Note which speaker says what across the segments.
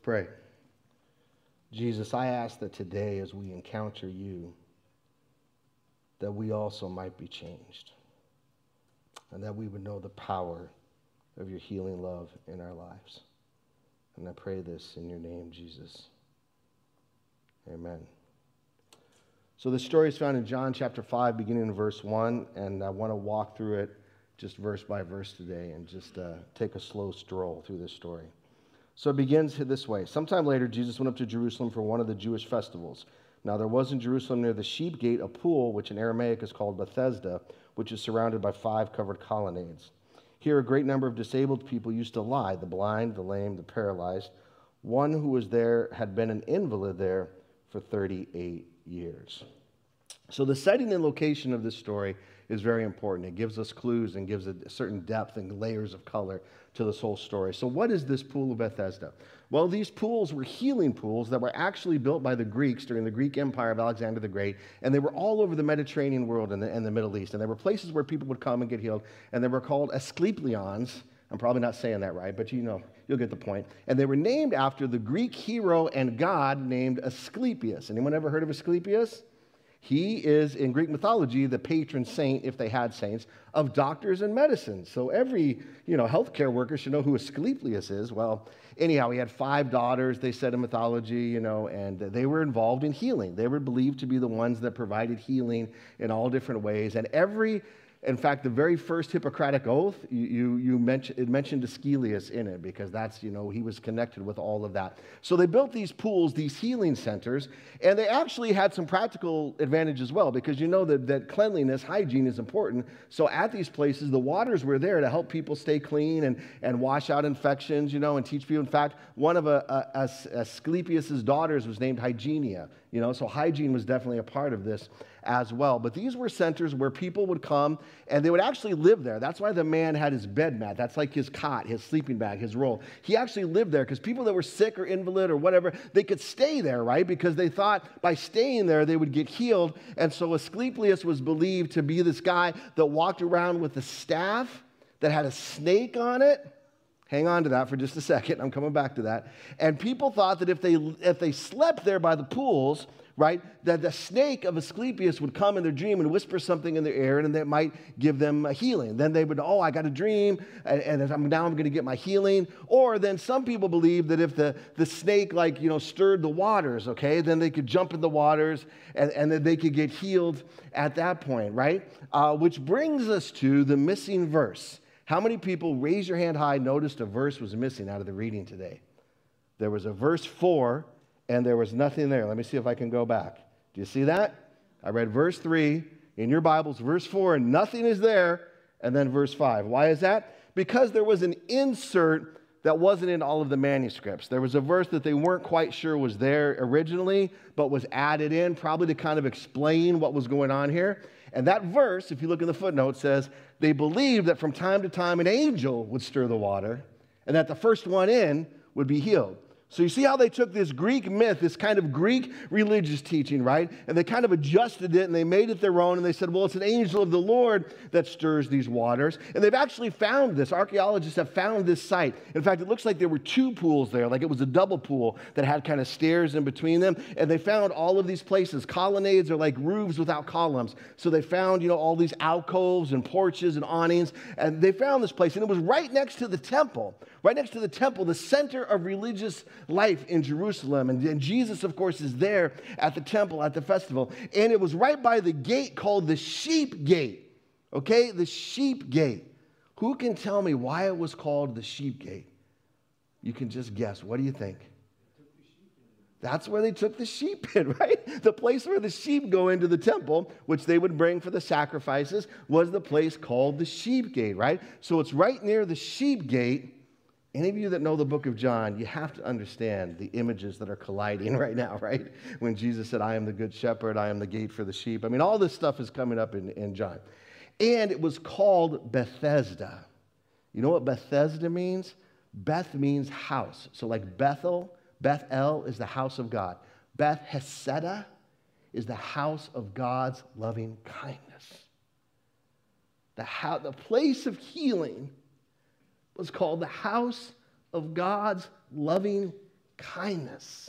Speaker 1: Pray. Jesus, I ask that today as we encounter you, that we also might be changed, and that we would know the power of your healing love in our lives. And I pray this in your name, Jesus. Amen. So this story is found in John chapter 5, beginning in verse 1, and I want to walk through it just verse by verse today and just take a slow stroll through this story. So it begins this way. Sometime later, Jesus went up to Jerusalem for one of the Jewish festivals. Now there was in Jerusalem near the Sheep Gate a pool, which in Aramaic is called Bethesda, which is surrounded by 5 covered colonnades. Here a great number of disabled people used to lie, the blind, the lame, the paralyzed. One who was there had been an invalid there for 38 years. So the setting and location of this story is very important. It gives us clues and gives a certain depth and layers of color to this whole story. So what is this pool of Bethesda? Well, these pools were healing pools that were actually built by the Greeks during the Greek Empire of Alexander the Great, and they were all over the Mediterranean world and the Middle East, and they were places where people would come and get healed, and they were called Asclepions. I'm probably not saying that right, but you'll get the point. And they were named after the Greek hero and god named Asclepius. Anyone ever heard of Asclepius? He is, in Greek mythology, the patron saint, if they had saints, of doctors and medicine. So every, healthcare worker should know who Asclepius is. Well, anyhow, he had 5 daughters, they said in mythology, and they were involved in healing. They were believed to be the ones that provided healing in all different ways. And in fact, the very first Hippocratic oath, it mentioned Asclepius in it because that's, he was connected with all of that. So they built these pools, these healing centers, and they actually had some practical advantage as well because that cleanliness, hygiene is important. So at these places, the waters were there to help people stay clean and wash out infections, and teach people. In fact, one of Asclepius' daughters was named Hygienia, so hygiene was definitely a part of this as well. But these were centers where people would come and they would actually live there. That's why the man had his bed mat. That's like his cot, his sleeping bag, his roll. He actually lived there because people that were sick or invalid or whatever, they could stay there, right? Because they thought by staying there, they would get healed. And so Asclepius was believed to be this guy that walked around with a staff that had a snake on it. Hang on to that for just a second. I'm coming back to that. And people thought that if they slept there by the pools, right, that the snake of Asclepius would come in their dream and whisper something in their ear, and that might give them a healing. Then they would, I got a dream, and now I'm going to get my healing. Or then some people believe that if the snake, stirred the waters, okay, then they could jump in the waters, and then they could get healed at that point, right? Which brings us to the missing verse. How many people, raise your hand high, noticed a verse was missing out of the reading today? There was a verse 4, and there was nothing there. Let me see if I can go back. Do you see that? I read verse 3 in your Bibles, verse 4, and nothing is there, and then verse 5. Why is that? Because there was an insert that wasn't in all of the manuscripts. There was a verse that they weren't quite sure was there originally, but was added in probably to kind of explain what was going on here. And that verse, if you look in the footnote, says they believed that from time to time an angel would stir the water and that the first one in would be healed. So you see how they took this Greek myth, this kind of Greek religious teaching, right? And they kind of adjusted it and they made it their own. And they said, well, it's an angel of the Lord that stirs these waters. And they've actually found this. Archaeologists have found this site. In fact, it looks like there were 2 pools there, like it was a double pool that had kind of stairs in between them. And they found all of these places. Colonnades are like roofs without columns. So they found, all these alcoves and porches and awnings. And they found this place. And it was right next to the temple. Right next to the temple, the center of religious life in Jerusalem. And Jesus, of course, is there at the temple, at the festival. And it was right by the gate called the Sheep Gate. Okay, the Sheep Gate. Who can tell me why it was called the Sheep Gate? You can just guess. What do you think? That's where they took the sheep in, right? The place where the sheep go into the temple, which they would bring for the sacrifices, was the place called the Sheep Gate, right? So it's right near the Sheep Gate. Any of you that know the book of John, you have to understand the images that are colliding right now, right? When Jesus said, I am the good shepherd, I am the gate for the sheep. I mean, all this stuff is coming up in John. And it was called Bethesda. You know what Bethesda means? Beth means house. So like Bethel is the house of God. Beth Heseda is the house of God's loving kindness. The place of healing was called the house of God's loving kindness.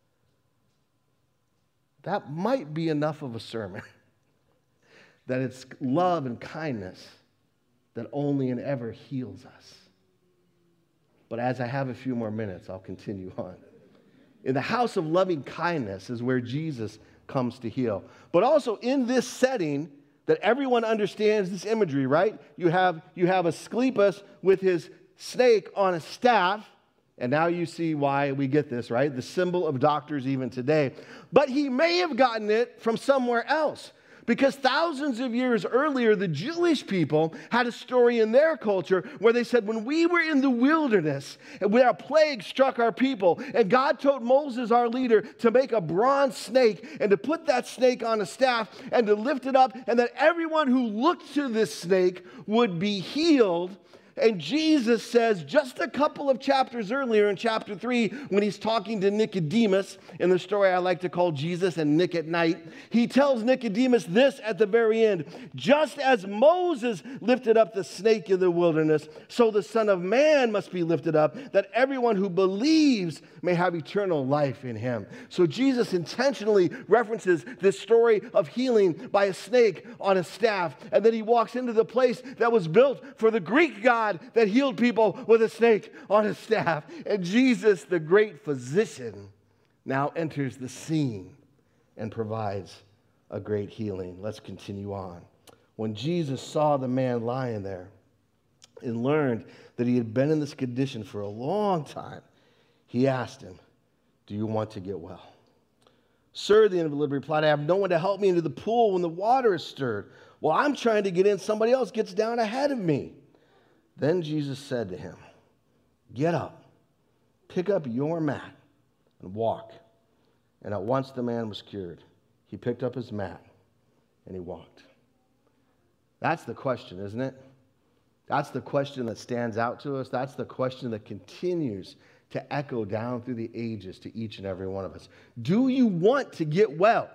Speaker 1: That might be enough of a sermon. That it's love and kindness that only and ever heals us. But as I have a few more minutes, I'll continue on. In the house of loving kindness is where Jesus comes to heal. But also in this setting that everyone understands this imagery, right? You have Asclepius with his snake on a staff. And now you see why we get this, right? The symbol of doctors even today. But he may have gotten it from somewhere else. Because thousands of years earlier, the Jewish people had a story in their culture where they said, when we were in the wilderness, and where a plague struck our people, and God told Moses, our leader, to make a bronze snake and to put that snake on a staff and to lift it up, and that everyone who looked to this snake would be healed. And Jesus says just a couple of chapters earlier in chapter 3, when he's talking to Nicodemus, in the story I like to call Jesus and Nick at Night, he tells Nicodemus this at the very end: just as Moses lifted up the snake in the wilderness, so the Son of Man must be lifted up, that everyone who believes may have eternal life in him. So Jesus intentionally references this story of healing by a snake on a staff, and then he walks into the place that was built for the Greek god that healed people with a snake on his staff. And Jesus, the great physician, now enters the scene and provides a great healing. Let's continue on. When Jesus saw the man lying there and learned that he had been in this condition for a long time, he asked him, "Do you want to get well?" "Sir," the invalid replied, "I have no one to help me into the pool when the water is stirred. While I'm trying to get in, somebody else gets down ahead of me." Then Jesus said to him, "Get up, pick up your mat, and walk." And at once the man was cured. He picked up his mat, and he walked. That's the question, isn't it? That's the question that stands out to us. That's the question that continues to echo down through the ages to each and every one of us. Do you want to get well?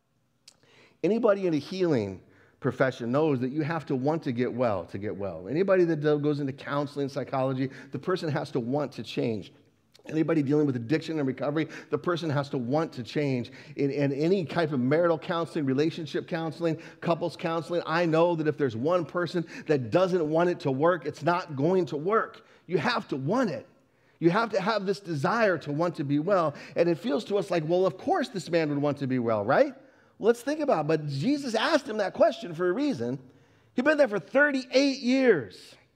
Speaker 1: Anybody in a healing profession knows that you have to want to get well to get well. Anybody that goes into counseling, psychology, the person has to want to change. Anybody dealing with addiction and recovery, the person has to want to change. In any type of marital counseling, relationship counseling, couples counseling, I know that if there's one person that doesn't want it to work, it's not going to work. You have to want it. You have to have this desire to want to be well. And it feels to us like, well, of course this man would want to be well, right? Let's think about it. But Jesus asked him that question for a reason. He'd been there for 38 years.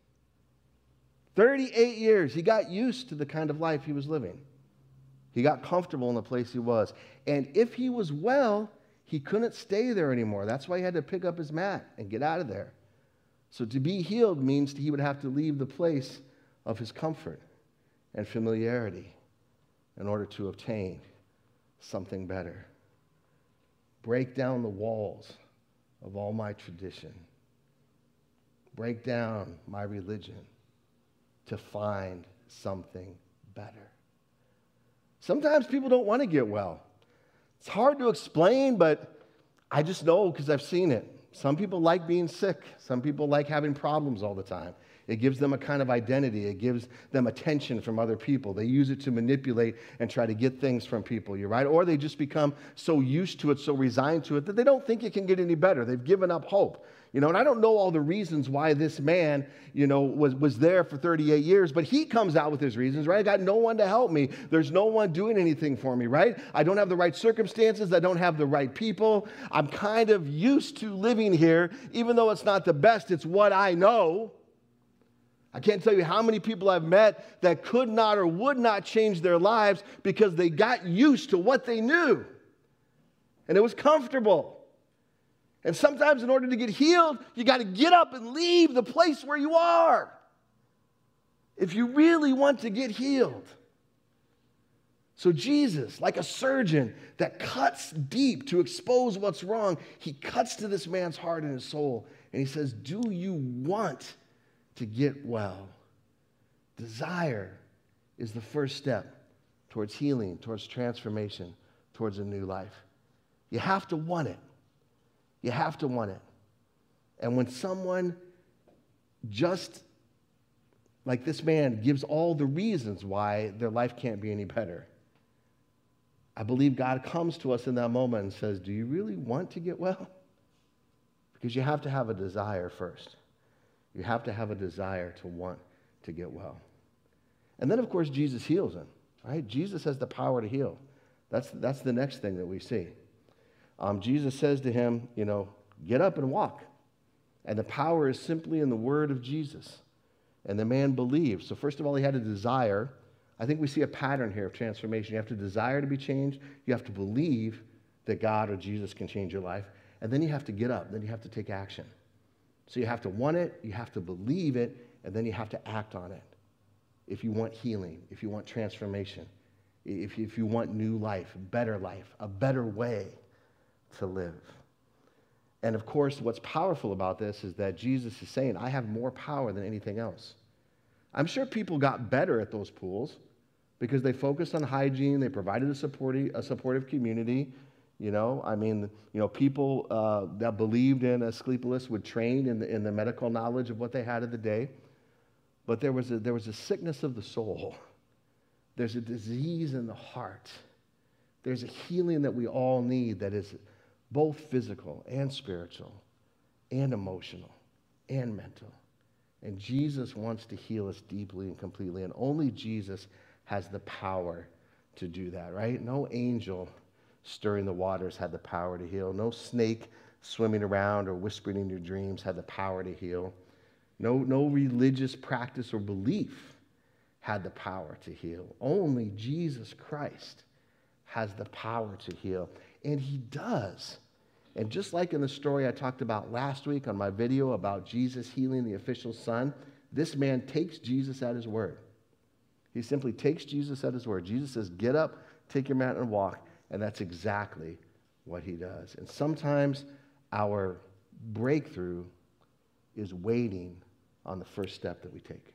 Speaker 1: 38 years. He got used to the kind of life he was living. He got comfortable in the place he was. And if he was well, he couldn't stay there anymore. That's why he had to pick up his mat and get out of there. So to be healed means he would have to leave the place of his comfort and familiarity in order to obtain something better. Break down the walls of all my tradition. Break down my religion to find something better. Sometimes people don't want to get well. It's hard to explain, but I just know because I've seen it. Some people like being sick. Some people like having problems all the time. It gives them a kind of identity. It gives them attention from other people. They use it to manipulate and try to get things from people, you're right? Or they just become so used to it, so resigned to it, that they don't think it can get any better. They've given up hope. And I don't know all the reasons why this man, was there for 38 years, but he comes out with his reasons, right? I got no one to help me. There's no one doing anything for me, right? I don't have the right circumstances. I don't have the right people. I'm kind of used to living here, even though it's not the best. It's what I know. I can't tell you how many people I've met that could not or would not change their lives because they got used to what they knew. And it was comfortable. And sometimes in order to get healed, you got to get up and leave the place where you are. If you really want to get healed. So Jesus, like a surgeon that cuts deep to expose what's wrong, he cuts to this man's heart and his soul. And he says, do you want to get well? Desire is the first step towards healing, towards transformation, towards a new life. You have to want it. You have to want it. And when someone just like this man gives all the reasons why their life can't be any better, I believe God comes to us in that moment and says, do you really want to get well? Because you have to have a desire first. You have to have a desire to want to get well. And then, of course, Jesus heals him, right? Jesus has the power to heal. That's the next thing that we see. Jesus says to him, get up and walk. And the power is simply in the word of Jesus. And the man believed. So first of all, he had a desire. I think we see a pattern here of transformation. You have to desire to be changed. You have to believe that God or Jesus can change your life. And then you have to get up. Then you have to take action. So you have to want it, you have to believe it, and then you have to act on it. If you want healing, if you want transformation, if you want new life, a better way to live. And of course, what's powerful about this is that Jesus is saying, I have more power than anything else. I'm sure people got better at those pools because they focused on hygiene, they provided a supportive community. People that believed in Asclepius would train in the medical knowledge of what they had of the day. But there was a sickness of the soul. There's a disease in the heart. There's a healing that we all need that is both physical and spiritual and emotional and mental. And Jesus wants to heal us deeply and completely. And only Jesus has the power to do that, right? No angel stirring the waters had the power to heal. No snake swimming around or whispering in your dreams had the power to heal. No religious practice or belief had the power to heal. Only Jesus Christ has the power to heal. And he does. And just like in the story I talked about last week on my video about Jesus healing the official's son, this man takes Jesus at his word. He simply takes Jesus at his word. Jesus says, get up, take your mat and walk. And that's exactly what he does. And sometimes our breakthrough is waiting on the first step that we take.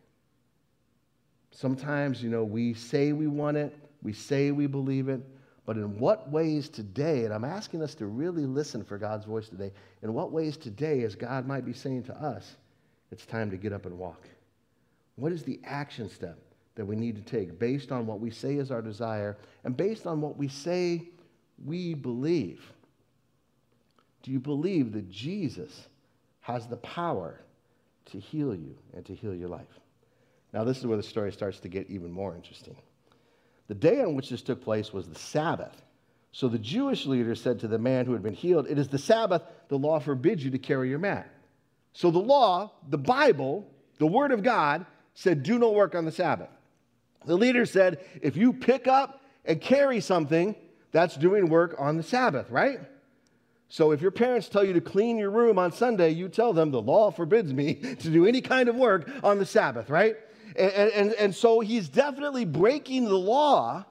Speaker 1: Sometimes, we say we want it, we say we believe it, but in what ways today, and I'm asking us to really listen for God's voice today, in what ways today, as God might be saying to us, it's time to get up and walk? What is the action step that we need to take based on what we say is our desire and based on what we say we believe? Do you believe that Jesus has the power to heal you and to heal your life? Now, this is where the story starts to get even more interesting. The day on which this took place was the Sabbath. So the Jewish leader said to the man who had been healed, it is the Sabbath, the law forbids you to carry your mat. So the law, the Bible, the Word of God said, do no work on the Sabbath. The leader said, if you pick up and carry something, that's doing work on the Sabbath, right? So if your parents tell you to clean your room on Sunday, you tell them the law forbids me to do any kind of work on the Sabbath, right? And so he's definitely breaking the law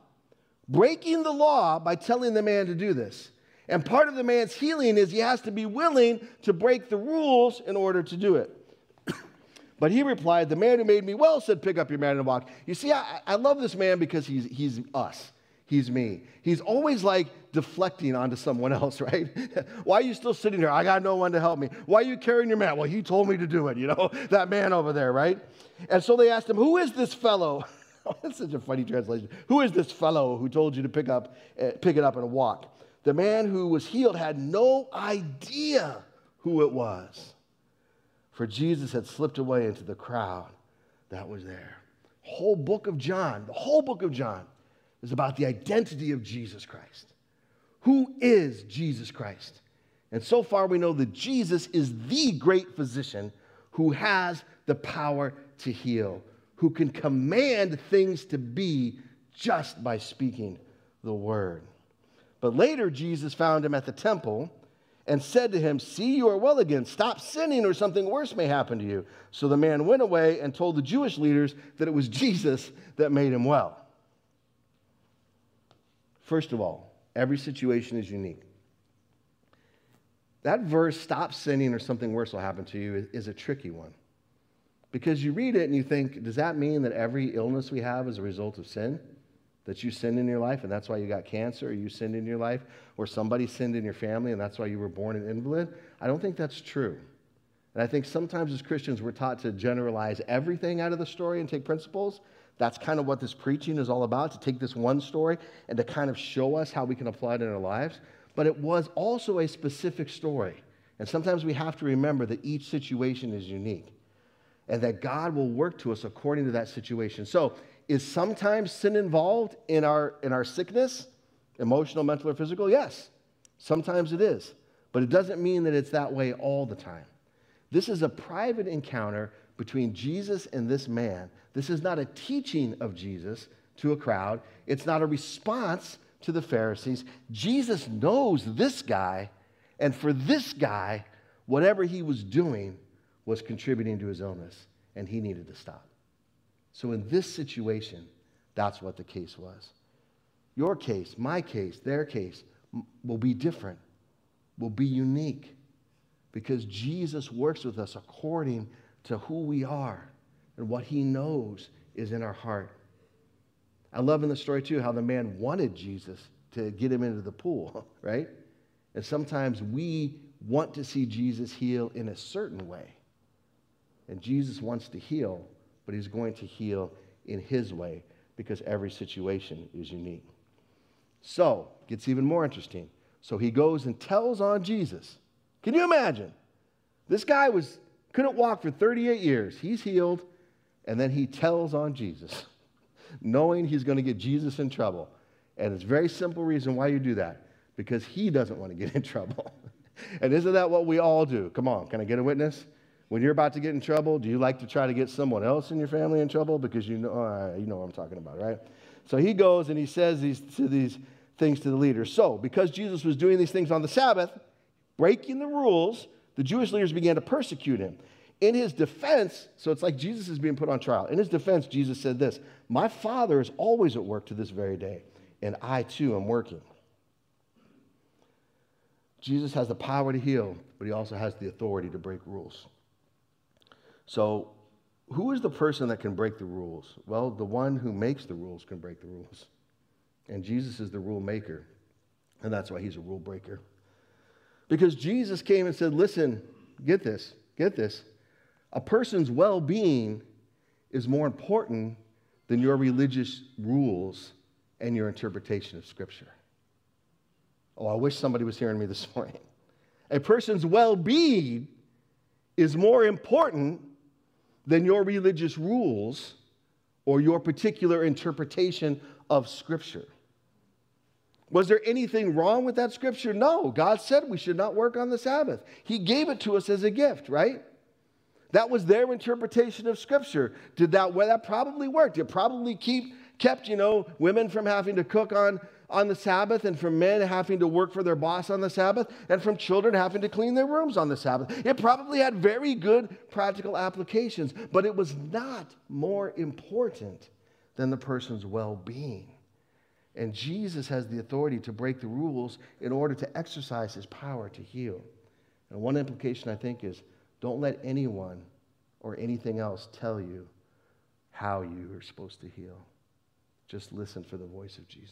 Speaker 1: by telling the man to do this. And part of the man's healing is he has to be willing to break the rules in order to do it. But he replied, the man who made me well said, pick up your mat and walk. You see, I love this man because he's us. He's me. He's always like deflecting onto someone else, right? Why are you still sitting here? I got no one to help me. Why are you carrying your mat? Well, he told me to do it, that man over there, right? And so they asked him, who is this fellow? That's such a funny translation. Who is this fellow who told you to pick it up and walk? The man who was healed had no idea who it was, for Jesus had slipped away into the crowd that was there. The whole book of John is about the identity of Jesus Christ. Who is Jesus Christ? And so far we know that Jesus is the great physician who has the power to heal, who can command things to be just by speaking the word. But later Jesus found him at the temple and said to him, see, you are well again. Stop sinning or something worse may happen to you. So the man went away and told the Jewish leaders that it was Jesus that made him well. First of all, every situation is unique. That verse, stop sinning or something worse will happen to you, is a tricky one. Because you read it and you think, does that mean that every illness we have is a result of sin? That you sinned in your life and that's why you got cancer, or you sinned in your life, or somebody sinned in your family and that's why you were born an invalid? I don't think that's true. And I think sometimes as Christians we're taught to generalize everything out of the story and take principles That's kind of what this preaching is all about, to take this one story and to kind of show us how we can apply it in our lives. But it was also a specific story. And sometimes we have to remember that each situation is unique and that God will work to us according to that situation. So is sometimes sin involved in our sickness, emotional, mental, or physical? Yes, sometimes it is. But it doesn't mean that it's that way all the time. This is a private encounter between Jesus and this man. This is not a teaching of Jesus to a crowd. It's not a response to the Pharisees. Jesus knows this guy, and for this guy, whatever he was doing was contributing to his illness, and he needed to stop. So in this situation, that's what the case was. Your case, my case, their case will be different, will be unique, because Jesus works with us according to who we are and what he knows is in our heart. I love in the story, too, how the man wanted Jesus to get him into the pool, right? And sometimes we want to see Jesus heal in a certain way. And Jesus wants to heal, but he's going to heal in his way because every situation is unique. So, it gets even more interesting. So he goes and tells on Jesus. Can you imagine? This guy couldn't walk for 38 years. He's healed, and then he tells on Jesus, knowing he's going to get Jesus in trouble. And it's a very simple reason why you do that, because he doesn't want to get in trouble. And isn't that what we all do? Come on, can I get a witness? When you're about to get in trouble, do you like to try to get someone else in your family in trouble? Because you know what I'm talking about, right? So he goes and he says these things to the leaders. So, because Jesus was doing these things on the Sabbath, breaking the rules, the Jewish leaders began to persecute him. In his defense, so it's like Jesus is being put on trial. In his defense, Jesus said this, "My Father is always at work to this very day, and I too am working." Jesus has the power to heal, but he also has the authority to break rules. So, who is the person that can break the rules? Well, the one who makes the rules can break the rules. And Jesus is the rule maker, and that's why he's a rule breaker. Because Jesus came and said, listen, get this. A person's well-being is more important than your religious rules and your interpretation of Scripture. Oh, I wish somebody was hearing me this morning. A person's well-being is more important than your religious rules or your particular interpretation of Scripture. Was there anything wrong with that Scripture? No. God said we should not work on the Sabbath. He gave it to us as a gift, right? That was their interpretation of Scripture. That probably worked. It probably kept women from having to cook on the Sabbath, and from men having to work for their boss on the Sabbath, and from children having to clean their rooms on the Sabbath. It probably had very good practical applications, but it was not more important than the person's well-being. And Jesus has the authority to break the rules in order to exercise his power to heal. And one implication, I think, is don't let anyone or anything else tell you how you are supposed to heal. Just listen for the voice of Jesus.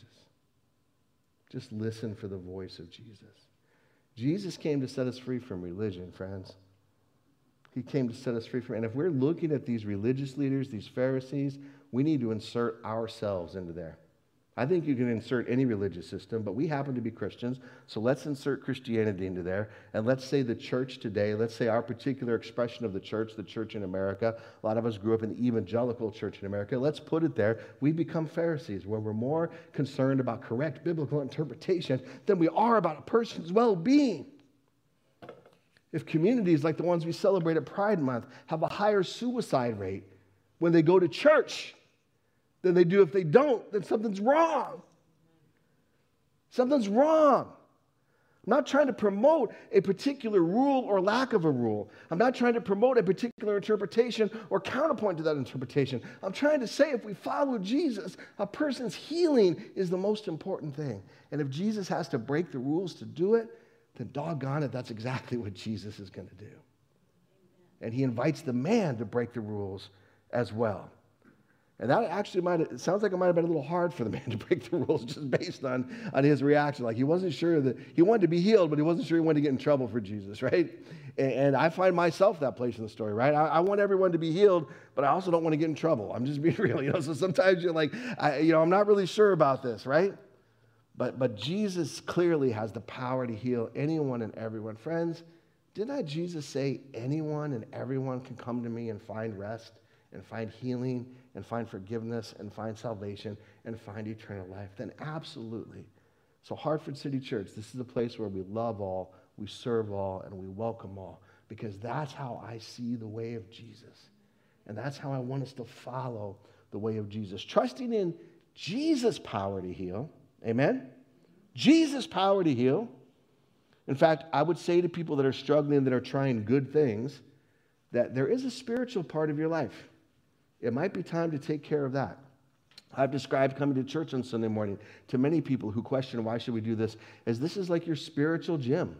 Speaker 1: Just listen for the voice of Jesus. Jesus came to set us free from religion, friends. He came to set us free from, and if we're looking at these religious leaders, these Pharisees, we need to insert ourselves into there. I think you can insert any religious system, but we happen to be Christians, so let's insert Christianity into there, and let's say the church today, let's say our particular expression of the church in America. A lot of us grew up in the evangelical church in America. Let's put it there. We become Pharisees, where we're more concerned about correct biblical interpretation than we are about a person's well-being. If communities like the ones we celebrate at Pride Month have a higher suicide rate when they go to church than they do if they don't, then something's wrong. Something's wrong. I'm not trying to promote a particular rule or lack of a rule. I'm not trying to promote a particular interpretation or counterpoint to that interpretation. I'm trying to say if we follow Jesus, a person's healing is the most important thing. And if Jesus has to break the rules to do it, then doggone it, that's exactly what Jesus is going to do. And he invites the man to break the rules as well. And that actually it sounds like it might have been a little hard for the man to break the rules just based on his reaction. Like he wasn't sure that he wanted to be healed, but he wasn't sure he wanted to get in trouble for Jesus, right? And I find myself that place in the story, right? I want everyone to be healed, but I also don't want to get in trouble. I'm just being real, So sometimes you're like, I'm not really sure about this, right? But Jesus clearly has the power to heal anyone and everyone. Friends, did not Jesus say anyone and everyone can come to me and find rest and find healing and find forgiveness and find salvation and find eternal life? Then absolutely. So Hartford City Church, this is a place where we love all, we serve all, and we welcome all, because that's how I see the way of Jesus. And that's how I want us to follow the way of Jesus. Trusting in Jesus' power to heal. Amen? Jesus' power to heal. In fact, I would say to people that are struggling, that are trying good things, that there is a spiritual part of your life. It might be time to take care of that. I've described coming to church on Sunday morning to many people who question, why should we do this, as this is like your spiritual gym.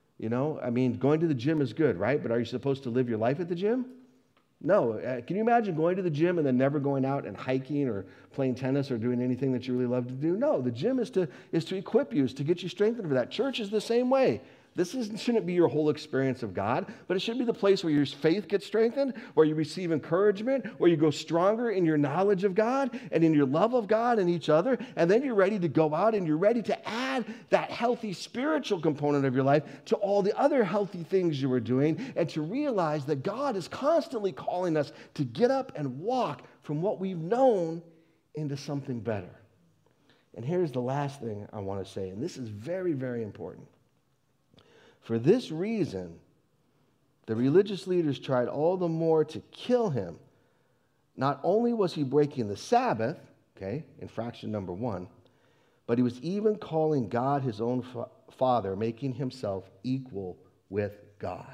Speaker 1: Going to the gym is good, right? But are you supposed to live your life at the gym? No. Can you imagine going to the gym and then never going out and hiking or playing tennis or doing anything that you really love to do? No, the gym is to equip you, is to get you strengthened for that. Church is the same way. Shouldn't be your whole experience of God, but it should be the place where your faith gets strengthened, where you receive encouragement, where you go stronger in your knowledge of God and in your love of God and each other, and then you're ready to go out and you're ready to add that healthy spiritual component of your life to all the other healthy things you were doing, and to realize that God is constantly calling us to get up and walk from what we've known into something better. And here's the last thing I want to say, and this is very, very important. For this reason, the religious leaders tried all the more to kill him. Not only was he breaking the Sabbath, infraction number 1, but he was even calling God his own Father, making himself equal with God.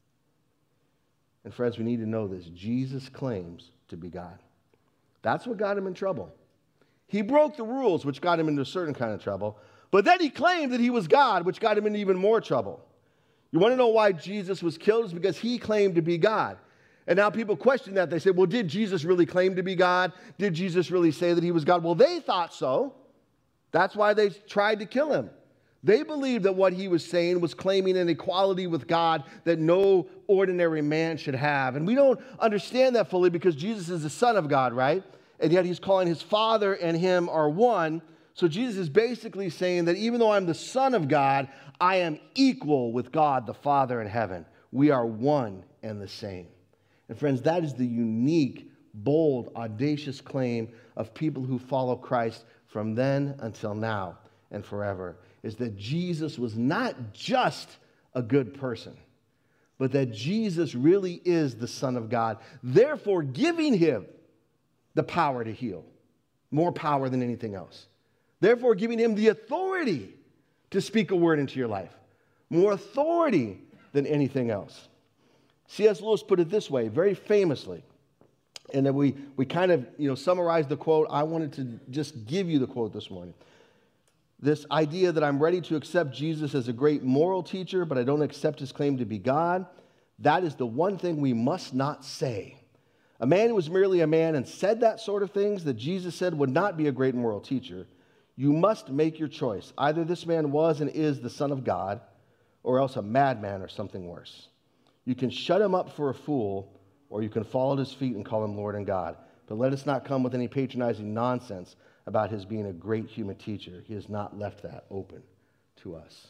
Speaker 1: And friends, we need to know this. Jesus claims to be God. That's what got him in trouble. He broke the rules, which got him into a certain kind of trouble. But then he claimed that he was God, which got him into even more trouble. You want to know why Jesus was killed? It's because he claimed to be God. And now people question that. They say, well, did Jesus really claim to be God? Did Jesus really say that he was God? Well, they thought so. That's why they tried to kill him. They believed that what he was saying was claiming an equality with God that no ordinary man should have. And we don't understand that fully because Jesus is the Son of God, right? And yet he's calling his Father and him are one. So Jesus is basically saying that even though I'm the Son of God, I am equal with God the Father in heaven. We are one and the same. And friends, that is the unique, bold, audacious claim of people who follow Christ from then until now and forever, is that Jesus was not just a good person, but that Jesus really is the Son of God, therefore giving him the power to heal, more power than anything else. Therefore giving him the authority to speak a word into your life, more authority than anything else. C.S. Lewis put it this way, very famously, and then we kind of summarized the quote. I wanted to just give you the quote this morning. This idea that I'm ready to accept Jesus as a great moral teacher, but I don't accept his claim to be God, that is the one thing we must not say. A man who was merely a man and said that sort of things that Jesus said would not be a great moral teacher. You must make your choice. Either this man was and is the Son of God, or else a madman or something worse. You can shut him up for a fool, or you can fall at his feet and call him Lord and God. But let us not come with any patronizing nonsense about his being a great human teacher. He has not left that open to us.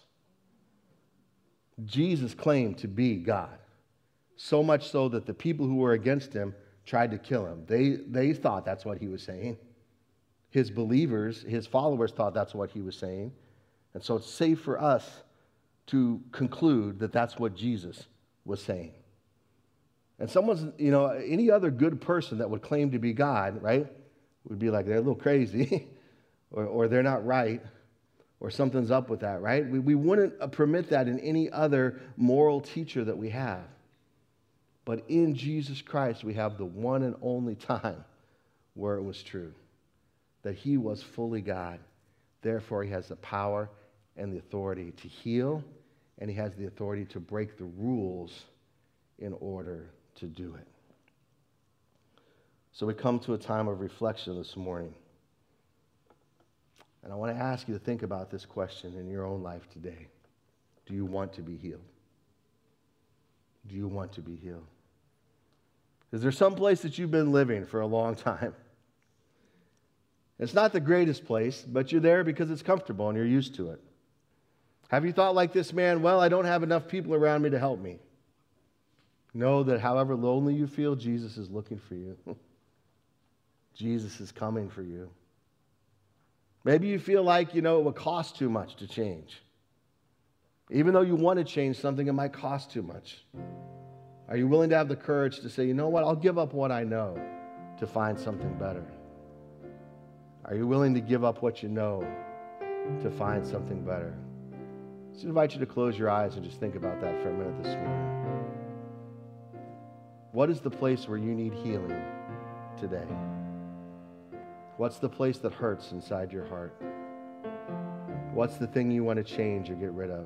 Speaker 1: Jesus claimed to be God, so much so that the people who were against him tried to kill him. They thought that's what he was saying. His believers, his followers thought that's what he was saying. And so it's safe for us to conclude that that's what Jesus was saying. And any other good person that would claim to be God, right, would be like, they're a little crazy, or they're not right, or something's up with that, right? We wouldn't permit that in any other moral teacher that we have. But in Jesus Christ, we have the one and only time where it was true, that he was fully God. Therefore, he has the power and the authority to heal, and he has the authority to break the rules in order to do it. So we come to a time of reflection this morning. And I want to ask you to think about this question in your own life today. Do you want to be healed? Do you want to be healed? Is there some place that you've been living for a long time? It's not the greatest place, but you're there because it's comfortable and you're used to it. Have you thought like this man, well, I don't have enough people around me to help me? Know that however lonely you feel, Jesus is looking for you. Jesus is coming for you. Maybe you feel like, it would cost too much to change. Even though you want to change something, it might cost too much. Are you willing to have the courage to say, you know what, I'll give up what I know to find something better? Are you willing to give up what you know to find something better? I just invite you to close your eyes and just think about that for a minute this morning. What is the place where you need healing today? What's the place that hurts inside your heart? What's the thing you want to change or get rid of?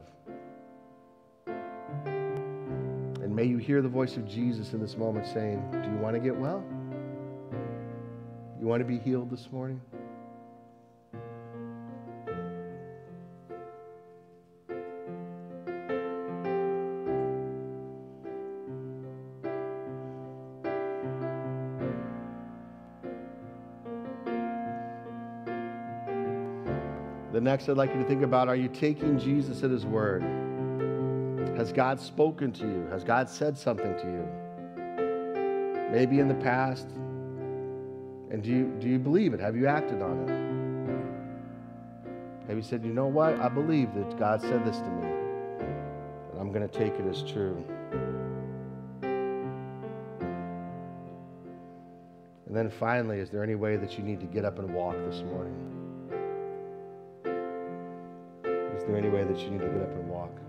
Speaker 1: And may you hear the voice of Jesus in this moment saying, do you want to get well? You want to be healed this morning? The next I'd like you to think about, are you taking Jesus at his word? Has God spoken to you? Has God said something to you? Maybe in the past. And do you believe it? Have you acted on it? Have you said, you know what? I believe that God said this to me. And I'm going to take it as true. And then finally, is there any way that you need to get up and walk this morning? Is there any way that you need to get up and walk?